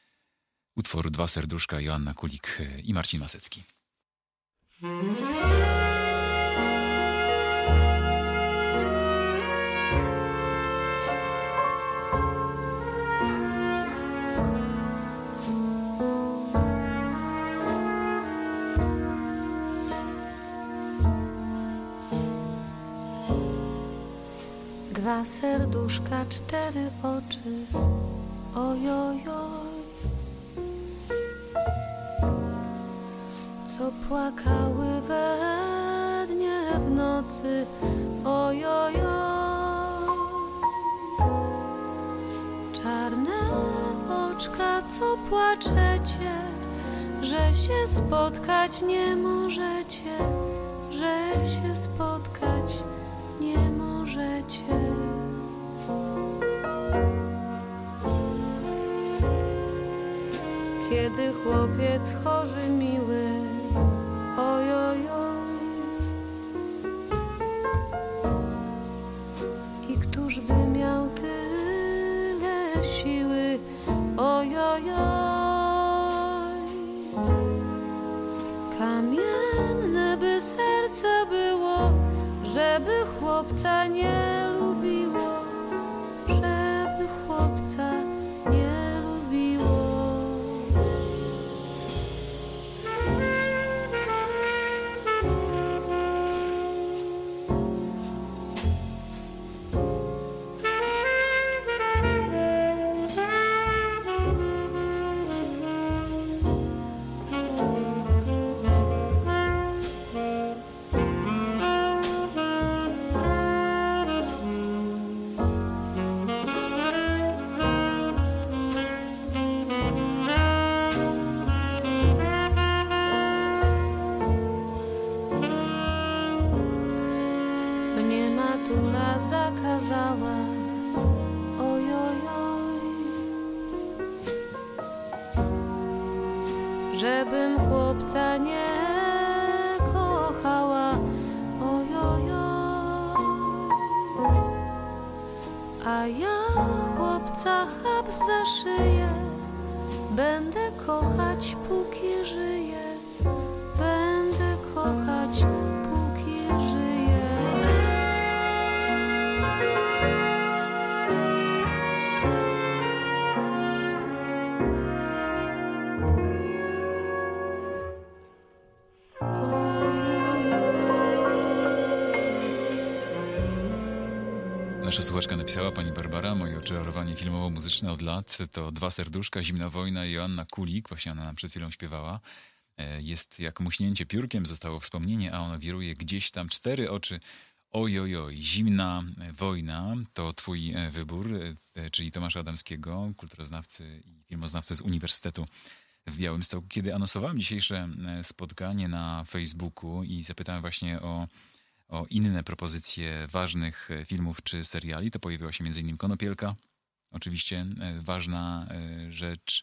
utworu Dwa serduszka, Joanna Kulik e, i Marcin Masecki. Dwa serduszka, cztery oczy, ojojoj, co płakały we dnie w nocy, ojojoj. Czarne oczka, co płaczecie, że się spotkać nie możecie, że się spotkać nie możecie. Kiedy chłopiec chory miły, oj, oj, oj. I któż by miał tyle siły, oj, oj, oj. Kamienne by serce było, żeby chłopca nie lubiło, żeby chłopca nie lubiło. Mnie matula zakazała, oj, oj, oj, żebym chłopca nie kochała, oj, oj, oj. A ja chłopca chap za szyję, będę kochać póki żyję, będę kochać póki żyję. Nasza słuchaczka napisała, pani Barbara, moje oczarowanie filmowo-muzyczne od lat to Dwa serduszka, Zimna wojna i Joanna Kulik, właśnie ona nam przed chwilą śpiewała. Jest jak muśnięcie piórkiem, zostało wspomnienie, a ono wiruje gdzieś tam. Cztery oczy, oj, oj, oj, Zimna wojna to twój wybór, czyli Tomasza Adamskiego, kulturoznawcy i filmoznawcy z Uniwersytetu w Białymstoku. Kiedy anonsowałem dzisiejsze spotkanie na Facebooku i zapytałem właśnie o o inne propozycje ważnych filmów czy seriali, to pojawiła się między innymi Konopielka. Oczywiście e, ważna e, rzecz.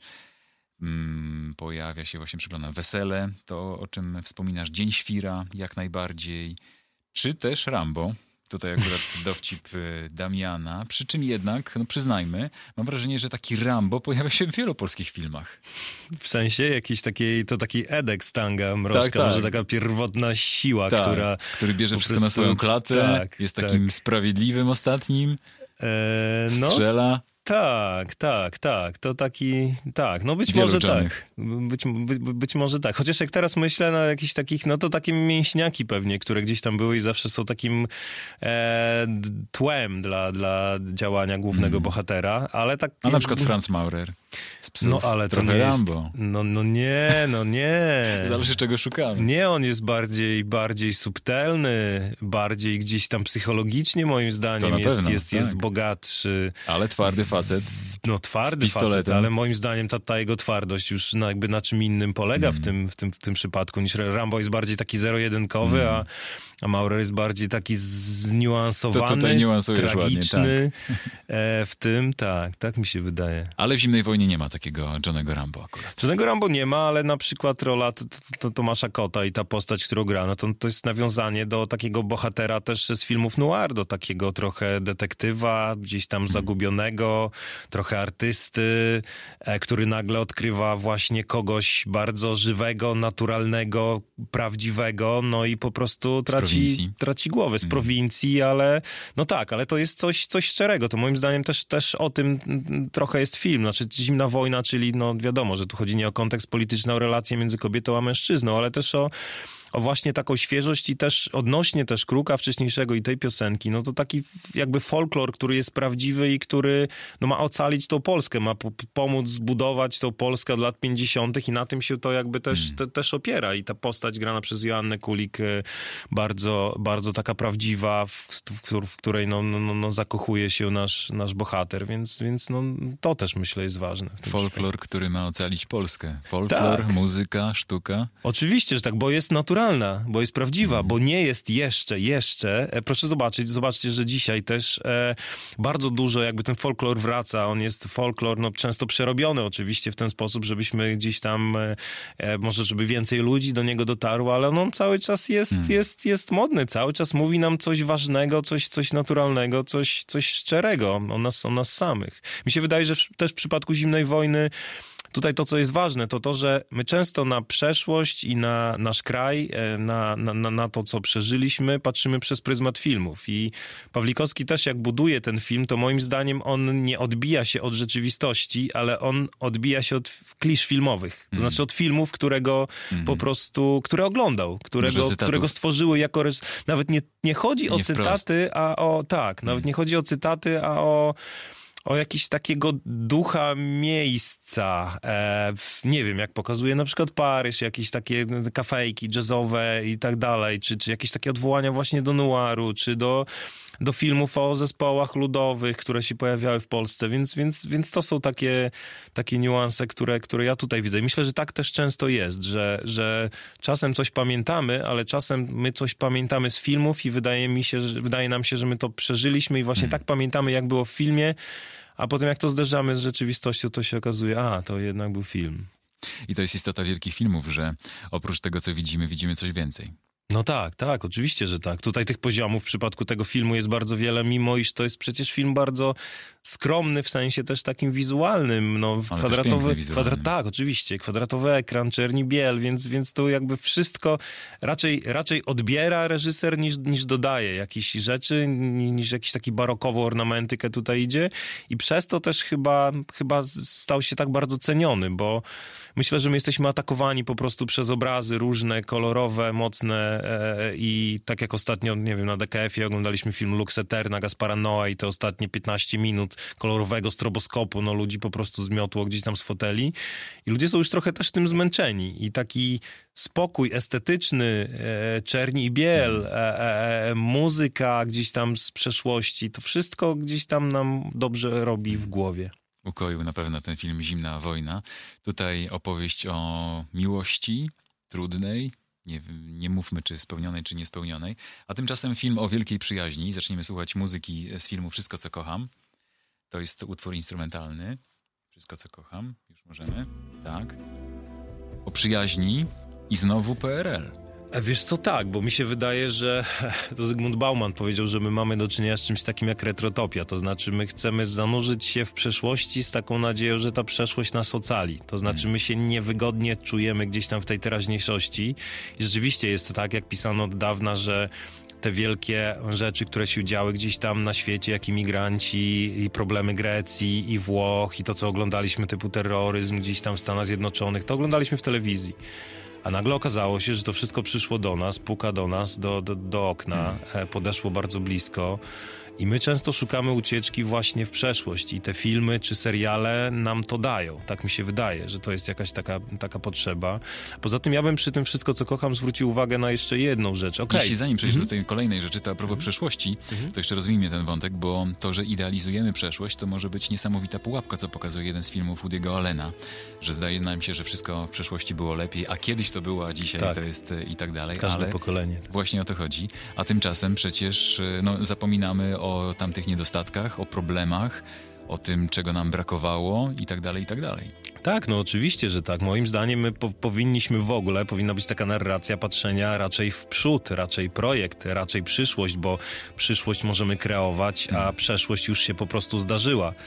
Mm, pojawia się właśnie, przeglądam, Wesele, to o czym wspominasz, Dzień Świra, jak najbardziej, czy też Rambo. Tutaj akurat dowcip e, Damiana. Przy czym jednak, no przyznajmy, mam wrażenie, że taki Rambo pojawia się w wielu polskich filmach. W sensie jakiś takiej, to taki Edek Stanga Mrożka, Tak, tak. może taka pierwotna siła, Tak, która... który bierze po wszystko na prostu- swoją klatę, tak, jest tak. takim sprawiedliwym ostatnim, E, no, strzela. tak, tak, tak. To taki, tak, no być Wielu może Johnnych. tak. Być, być, być może tak. Chociaż jak teraz myślę na jakichś takich, no to takie mięśniaki pewnie, które gdzieś tam były i zawsze są takim e, d- tłem dla, dla działania głównego bohatera, ale tak... A na przykład Franz Maurer z Psów. No ale to Trochę nie Rambo. jest... No, no nie, no nie. Zależy czego szukamy. Nie, on jest bardziej, bardziej subtelny, bardziej gdzieś tam psychologicznie moim To zdaniem na jest, pewno, jest, tak. jest bogatszy. Ale twardy facet. No Z twardy pistoletem. facet, ale moim zdaniem ta, ta jego twardość już na, jakby na czym innym polega Mm. w, tym, w, tym, w tym przypadku niż Rambo jest bardziej taki zero-jedynkowy, Mm. a, a Maurer jest bardziej taki zniuansowany, To tutaj niuansujesz tragiczny. E, w tym, tak, tak mi się wydaje. Ale w Zimnej wojnie nie ma takiego Johnego Rambo akurat. Żadnego Rambo nie ma, ale na przykład rola t- t- t- Tomasza Kota i ta postać, którą gra, no to, to jest nawiązanie do takiego bohatera też z filmów noir, do takiego trochę detektywa, gdzieś tam zagubionego, trochę artysty, e, który nagle odkrywa właśnie kogoś bardzo żywego, naturalnego, prawdziwego, no i po prostu prowincji. traci, traci głowę z prowincji, ale no tak, ale to jest coś, coś szczerego. To moim zdaniem też, też o tym mm, trochę jest film. Znaczy Zimna wojna, czyli no wiadomo, że tu chodzi nie o kontekst polityczny, o relacje między kobietą a mężczyzną, ale też o, o właśnie taką świeżość i też odnośnie też Kruka wcześniejszego i tej piosenki, no to taki jakby folklor, który jest prawdziwy i który no, ma ocalić tą Polskę, ma p- pomóc zbudować tą Polskę od lat pięćdziesiątych i na tym się to jakby też, Mm. te, też opiera i ta postać grana przez Joannę Kulik e, bardzo, bardzo taka prawdziwa, w, w, w której no, no, no, no zakochuje się nasz, nasz bohater, więc, więc no, to też myślę jest ważne. w tym Folklor, który ma ocalić Polskę. Folklor, Tak. muzyka, sztuka. Oczywiście, że tak, bo jest naturalna, bo jest prawdziwa, bo nie jest jeszcze, jeszcze, e, proszę zobaczyć, zobaczcie, że dzisiaj też e, bardzo dużo jakby ten folklor wraca, on jest folklor, no często przerobiony oczywiście w ten sposób, żebyśmy gdzieś tam, e, e, może żeby więcej ludzi do niego dotarło, ale on cały czas jest, Hmm. jest, jest modny, cały czas mówi nam coś ważnego, coś, coś naturalnego, coś, coś szczerego o nas, o nas samych. Mi się wydaje, że w, też w przypadku Zimnej Wojny tutaj to, co jest ważne, to to, że my często na przeszłość i na nasz kraj, e, na, na, na, na to, co przeżyliśmy, patrzymy przez pryzmat filmów. I Pawlikowski też, jak buduje ten film, to moim zdaniem on nie odbija się od rzeczywistości, ale on odbija się od f- klisz filmowych. To znaczy od filmów, którego po prostu, które oglądał, Dużo którego, cytatów. którego stworzyły jako... reż- Nawet nie, nie chodzi o Nie wprost. cytaty, a o... Tak, nawet nie chodzi o cytaty, a o... o jakiś takiego ducha miejsca, e, w, nie wiem, jak pokazuje na przykład Paryż, jakieś takie kafejki jazzowe i tak dalej, czy, czy jakieś takie odwołania właśnie do noiru, czy do, do filmów o zespołach ludowych, które się pojawiały w Polsce, więc, więc, więc to są takie, takie niuanse, które, które ja tutaj widzę. I myślę, że tak też często jest, że, że czasem coś pamiętamy, ale czasem my coś pamiętamy z filmów i wydaje mi się, że, wydaje nam się, że my to przeżyliśmy i właśnie tak pamiętamy, jak było w filmie, a potem jak to zderzamy z rzeczywistością, to się okazuje, a, to jednak był film. I to jest istota wielkich filmów, że oprócz tego, co widzimy, widzimy coś więcej. No tak, tak, oczywiście, że tak. Tutaj tych poziomów w przypadku tego filmu jest bardzo wiele, mimo iż to jest przecież film bardzo skromny w sensie też takim wizualnym. No, Ale kwadratowy, też piękny wizualny. kwadrat, tak, oczywiście, kwadratowy ekran, czerni biel, więc, więc to jakby wszystko raczej, raczej odbiera reżyser niż, niż dodaje jakichś rzeczy, ni- niż jakiś taki barokową ornamentykę tutaj idzie i przez to też chyba, chyba stał się tak bardzo ceniony, bo myślę, że my jesteśmy atakowani po prostu przez obrazy różne, kolorowe, mocne e, i tak jak ostatnio, nie wiem, na D K F-ie oglądaliśmy film Lux Eterna Gaspara Noé i te ostatnie piętnaście minut kolorowego stroboskopu, no ludzi po prostu zmiotło gdzieś tam z foteli i ludzie są już trochę też tym zmęczeni i taki spokój estetyczny, e, czerni i biel, e, e, muzyka gdzieś tam z przeszłości, to wszystko gdzieś tam nam dobrze robi w głowie. Ukoił na pewno ten film Zimna Wojna. Tutaj opowieść o miłości trudnej, nie, nie mówmy czy spełnionej, czy niespełnionej, a tymczasem film o wielkiej przyjaźni. Zaczniemy słuchać muzyki z filmu Wszystko, co kocham. To jest utwór instrumentalny. Wszystko, co kocham. Już możemy. Tak. O przyjaźni i znowu P R L. A wiesz co, tak, bo mi się wydaje, że to Zygmunt Bauman powiedział, że my mamy do czynienia z czymś takim jak retrotopia, to znaczy my chcemy zanurzyć się w przeszłości z taką nadzieją, że ta przeszłość nas ocali, to znaczy my się niewygodnie czujemy gdzieś tam w tej teraźniejszości i rzeczywiście jest to tak, jak pisano od dawna, że te wielkie rzeczy, które się działy gdzieś tam na świecie, jak imigranci i problemy Grecji i Włoch i to, co oglądaliśmy, typu terroryzm gdzieś tam w Stanach Zjednoczonych, to oglądaliśmy w telewizji. A nagle okazało się, że to wszystko przyszło do nas, puka do nas, do, do, do okna, e, podeszło bardzo blisko i my często szukamy ucieczki właśnie w przeszłość i te filmy czy seriale nam to dają. Tak mi się wydaje, że to jest jakaś taka, taka potrzeba. Poza tym ja bym przy tym Wszystko, co kocham, zwrócił uwagę na jeszcze jedną rzecz. Okay. Jeśli zanim przejdziesz do tej kolejnej rzeczy, to a propos przeszłości, to jeszcze rozwijmy ten wątek, bo to, że idealizujemy przeszłość, to może być niesamowita pułapka, co pokazuje jeden z filmów Woody'ego Allena, że zdaje nam się, że wszystko w przeszłości było lepiej, a kiedyś to było, a dzisiaj Tak. to jest e, i tak dalej. Każde ale pokolenie. właśnie o to chodzi. A tymczasem przecież e, no, zapominamy o tamtych niedostatkach, o problemach, o tym, czego nam brakowało i tak dalej, i tak dalej. Tak, no oczywiście, że tak. Moim zdaniem my po, powinniśmy w ogóle, powinna być taka narracja patrzenia raczej w przód, raczej projekt, raczej przyszłość, bo przyszłość możemy kreować, a przeszłość już się po prostu zdarzyła.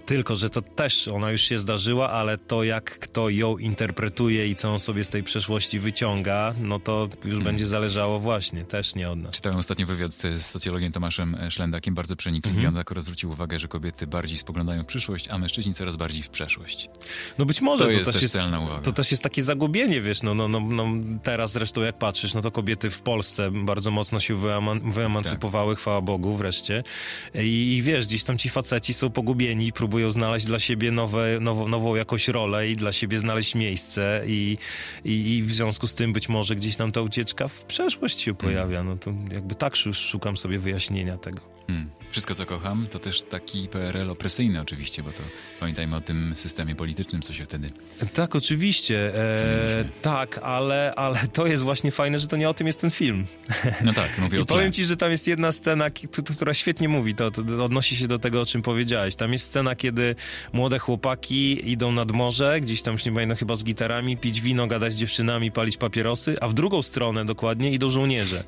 Tylko, że to też, ona już się zdarzyła, ale to jak kto ją interpretuje i co on sobie z tej przeszłości wyciąga, no to już hmm. będzie zależało właśnie, też nie od nas. Czytałem ostatni wywiad z socjologiem Tomaszem Szlendakiem, bardzo przenikliwy. Mm-hmm. On akurat zwrócił uwagę, że kobiety bardziej spoglądają w przyszłość, a mężczyźni coraz bardziej w przeszłość. No być może to, to, jest też też jest celna uwaga. To też jest takie zagubienie, wiesz, no, no, no, no teraz zresztą jak patrzysz, no to kobiety w Polsce bardzo mocno się wyema- wyemancypowały, tak. Chwała Bogu wreszcie. I, I wiesz, gdzieś tam ci faceci są pogubieni, próbują znaleźć dla siebie nowe, nowo, nową jakąś rolę i dla siebie znaleźć miejsce i, i, i w związku z tym być może gdzieś tam ta ucieczka w przeszłość się pojawia. No to jakby tak szukam sobie wyjaśnienia tego. Hmm. Wszystko, co kocham, to też taki P R L opresyjny oczywiście, bo to pamiętajmy o tym systemie politycznym, co się wtedy... Tak, oczywiście. E, tak, ale, ale to jest właśnie fajne, że to nie o tym jest ten film. No tak, mówię I o tle. powiem ci, że tam jest jedna scena, która świetnie mówi, to, to odnosi się do tego, o czym powiedziałeś. Tam jest scena, kiedy młode chłopaki idą nad morze, gdzieś tam, nie pamiętam, chyba z gitarami, pić wino, gadać z dziewczynami, palić papierosy, a w drugą stronę dokładnie idą żołnierze.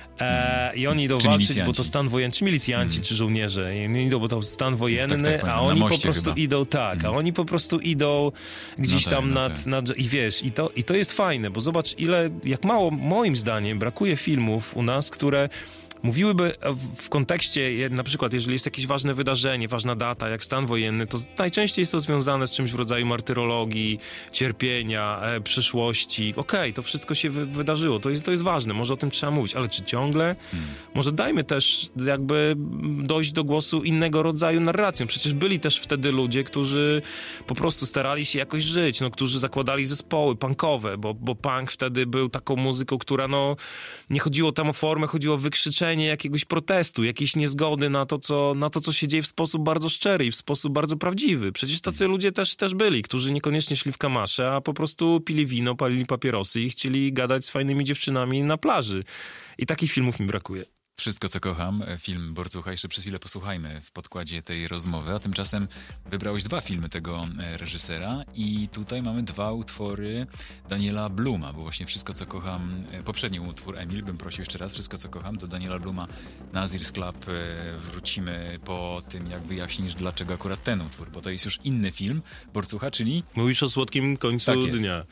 E, I oni idą czy walczyć, milicjanci. bo to stan wojenny, czy milicjanci, mm. czy żołnierze. I oni idą, bo to stan wojenny, tak, tak, a na oni po moście prostu chyba. idą, tak, Mm. a oni po prostu idą gdzieś no tak, tam no nad, tak. nad... I wiesz, i to, i to jest fajne, bo zobacz, ile, jak mało, moim zdaniem, brakuje filmów u nas, które mówiłyby w kontekście, na przykład, jeżeli jest jakieś ważne wydarzenie, ważna data, jak stan wojenny, to najczęściej jest to związane z czymś w rodzaju martyrologii, cierpienia, e, przyszłości. Okej, okay, to wszystko się wy- wydarzyło, to jest, to jest ważne, może o tym trzeba mówić, ale czy ciągle? Hmm. Może dajmy też jakby dojść do głosu innego rodzaju narracją. Przecież byli też wtedy ludzie, którzy po prostu starali się jakoś żyć, no, którzy zakładali zespoły punkowe, bo, bo punk wtedy był taką muzyką, która no, nie chodziło tam o formę, chodziło o wykrzyczenie jakiegoś protestu, jakiejś niezgody na to, co, na to, co się dzieje w sposób bardzo szczery i w sposób bardzo prawdziwy. Przecież tacy ludzie też, też byli, którzy niekoniecznie szli w kamasze, a po prostu pili wino, palili papierosy i chcieli gadać z fajnymi dziewczynami na plaży. I takich filmów mi brakuje. Wszystko, co kocham, film Borcucha, jeszcze przez chwilę posłuchajmy w podkładzie tej rozmowy, a tymczasem wybrałeś dwa filmy tego reżysera i tutaj mamy dwa utwory Daniela Bluma, bo właśnie Wszystko, co kocham, poprzedni utwór Emil, bym prosił jeszcze raz, Wszystko, co kocham, do Daniela Bluma, Nazir's Club. Wrócimy po tym, jak wyjaśnisz, dlaczego akurat ten utwór, bo to jest już inny film Borcucha, czyli... Mówisz o słodkim końcu tak jest. dnia.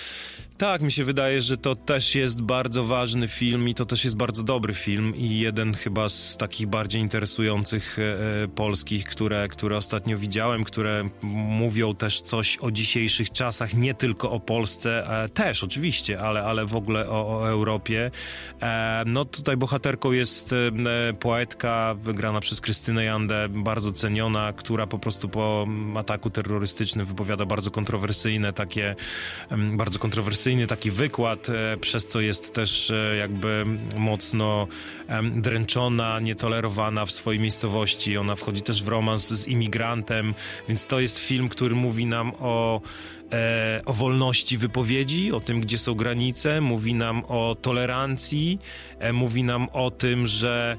Tak, mi się wydaje, że to też jest bardzo ważny film i to też jest bardzo dobry film i jeden chyba z takich bardziej interesujących e, polskich, które, które ostatnio widziałem, które mówią też coś o dzisiejszych czasach, nie tylko o Polsce, e, też oczywiście, ale, ale w ogóle o, o Europie. E, no tutaj bohaterką jest e, poetka grana przez Krystynę Jandę, bardzo ceniona, która po prostu po ataku terrorystycznym wypowiada bardzo kontrowersyjne takie, e, bardzo kontrowersyjne taki wykład, e, przez co jest też e, jakby mocno e, dręczona, nietolerowana w swojej miejscowości. Ona wchodzi też w romans z imigrantem, więc to jest film, który mówi nam o e, o wolności wypowiedzi, o tym, gdzie są granice, mówi nam o tolerancji, e, mówi nam o tym, że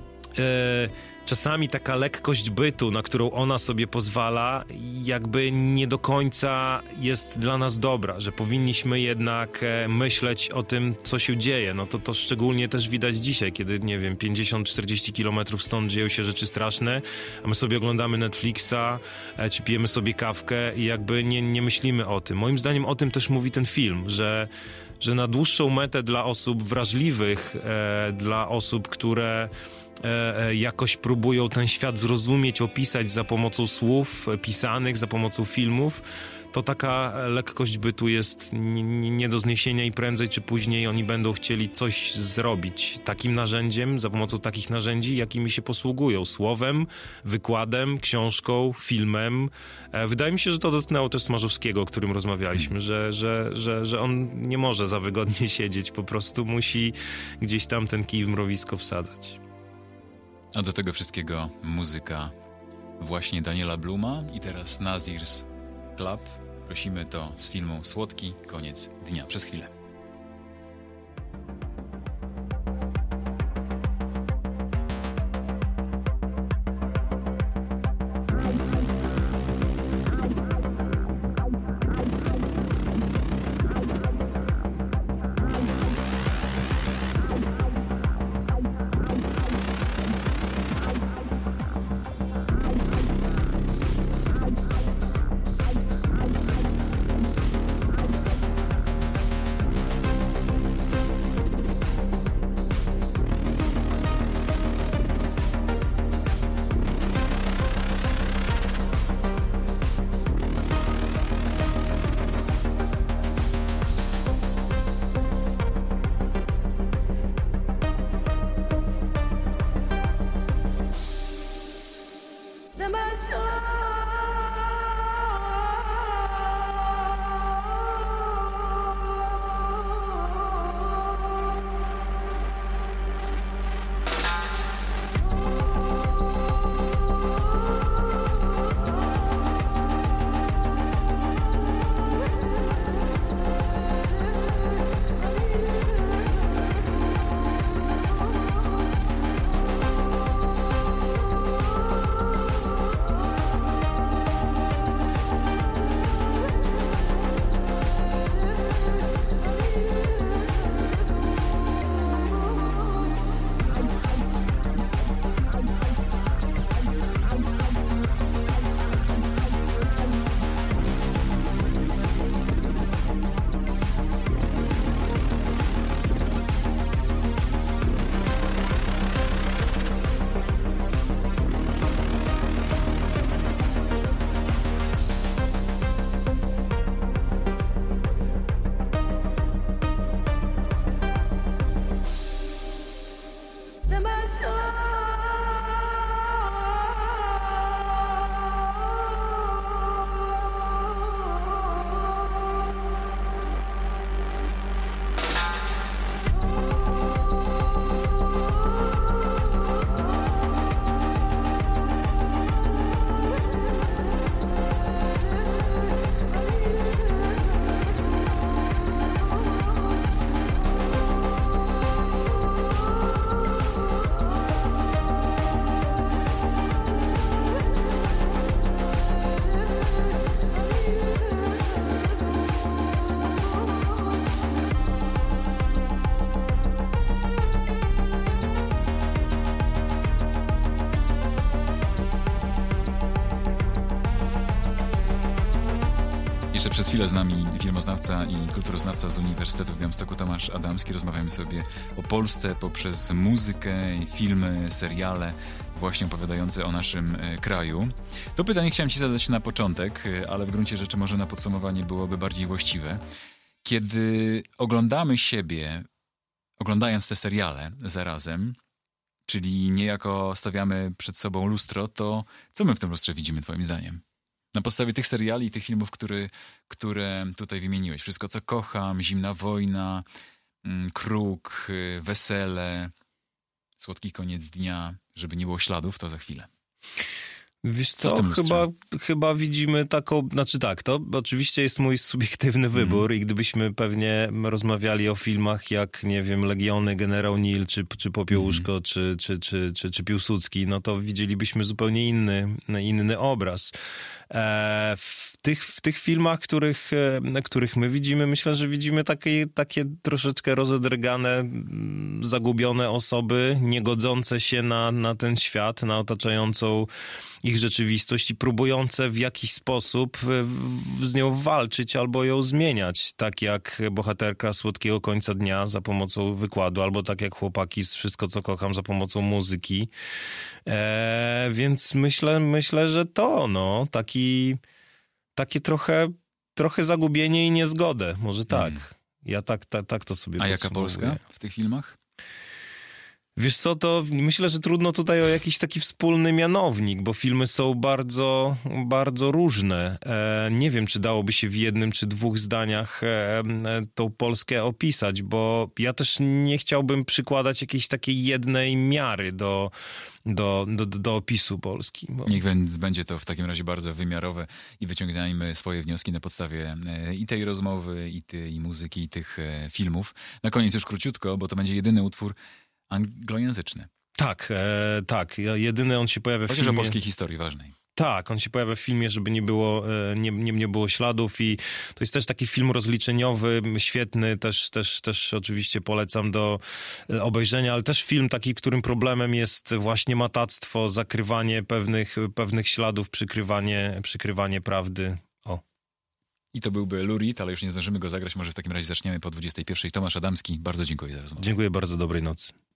e, czasami taka lekkość bytu, na którą ona sobie pozwala, jakby nie do końca jest dla nas dobra, że powinniśmy jednak e, myśleć o tym, co się dzieje. No to to szczególnie też widać dzisiaj, kiedy, nie wiem, pięćdziesiąt czterdzieści kilometrów stąd dzieją się rzeczy straszne, a my sobie oglądamy Netflixa, e, czy pijemy sobie kawkę i jakby nie, nie myślimy o tym. Moim zdaniem o tym też mówi ten film, że że na dłuższą metę dla osób wrażliwych, e, dla osób, które e, jakoś próbują ten świat zrozumieć, opisać za pomocą słów pisanych, za pomocą filmów, to taka lekkość bytu jest nie do zniesienia i prędzej czy później oni będą chcieli coś zrobić takim narzędziem, za pomocą takich narzędzi, jakimi się posługują. Słowem, wykładem, książką, filmem. Wydaje mi się, że to dotknęło też Smarzowskiego, o którym rozmawialiśmy, że, że, że, że on nie może za wygodnie siedzieć, po prostu musi gdzieś tam ten kij w mrowisko wsadzać. A do tego wszystkiego muzyka właśnie Daniela Bluma i teraz Nazir's Club. Prosimy to z filmu Słodki koniec dnia. Przez chwilę. Jeszcze przez chwilę z nami filmoznawca i kulturoznawca z Uniwersytetu w Białymstoku Tomasz Adamski. Rozmawiamy sobie o Polsce poprzez muzykę, filmy, seriale właśnie opowiadające o naszym e, kraju. To pytanie chciałem ci zadać na początek, e, ale w gruncie rzeczy może na podsumowanie byłoby bardziej właściwe. Kiedy oglądamy siebie, oglądając te seriale zarazem, czyli niejako stawiamy przed sobą lustro, to co my w tym lustrze widzimy twoim zdaniem? Na podstawie tych seriali i tych filmów, który, które tutaj wymieniłeś. Wszystko, co kocham, Zimna wojna, mm, Kruk, y, Wesele, Słodki koniec dnia, żeby nie było śladów, to za chwilę. Wiesz Co w co, tym lustrze? chyba, chyba widzimy taką, znaczy tak, to oczywiście jest mój subiektywny wybór i gdybyśmy pewnie rozmawiali o filmach jak, nie wiem, Legiony, Generał Nil, czy, czy Popiełuszko, mm. czy, czy, czy, czy, czy Piłsudski, no to widzielibyśmy zupełnie inny, inny obraz. E, w, tych, w tych filmach, których, e, których my widzimy, myślę, że widzimy takie, takie troszeczkę rozedrgane, zagubione osoby, niegodzące się na, na ten świat, na otaczającą ich rzeczywistość i próbujące w jakiś sposób w, z nią walczyć albo ją zmieniać, tak jak bohaterka Słodkiego końca dnia za pomocą wykładu, albo tak jak chłopaki z Wszystko, co kocham za pomocą muzyki. E, więc myślę, myślę, że to, no, taki, takie trochę, trochę zagubienie i niezgodę, może tak. Mm. Ja tak, tak, tak to sobie A jaka podsumowuję. Polska w tych filmach? Wiesz co, to myślę, że trudno tutaj o jakiś taki wspólny mianownik, bo filmy są bardzo, bardzo różne. E, nie wiem, czy dałoby się w jednym czy dwóch zdaniach e, tą Polskę opisać, bo ja też nie chciałbym przykładać jakiejś takiej jednej miary do, do, do, do opisu Polski. Bo... Niech więc będzie to w takim razie bardzo wymiarowe i wyciągnijmy swoje wnioski na podstawie e, i tej rozmowy, i tej muzyki, i tych e, filmów. Na koniec już króciutko, bo to będzie jedyny utwór anglojęzyczny. Tak, e, tak. Jedyny on się pojawia w Chociaż filmie... o polskiej historii ważnej. Tak, on się pojawia w filmie, żeby nie było, nie, nie, nie było śladów i to jest też taki film rozliczeniowy, świetny, też, też, też oczywiście polecam do obejrzenia, ale też film taki, którym problemem jest właśnie matactwo, zakrywanie pewnych, pewnych śladów, przykrywanie, przykrywanie prawdy. O. I to byłby Lou Reed, ale już nie zdążymy go zagrać, może w takim razie zaczniemy po dwudziestej pierwszej. Tomasz Adamski, bardzo dziękuję za rozmowę. Dziękuję bardzo, dobrej nocy.